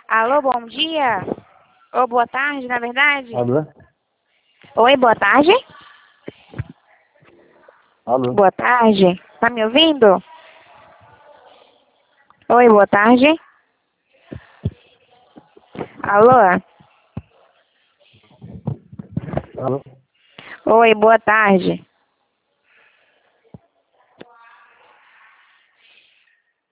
Alô, bom dia? Ou boa tarde, na verdade? Alô? Oi, boa tarde? Alô? Boa tarde. Tá me ouvindo? Oi, boa tarde. Alô? Alô? Oi, boa tarde.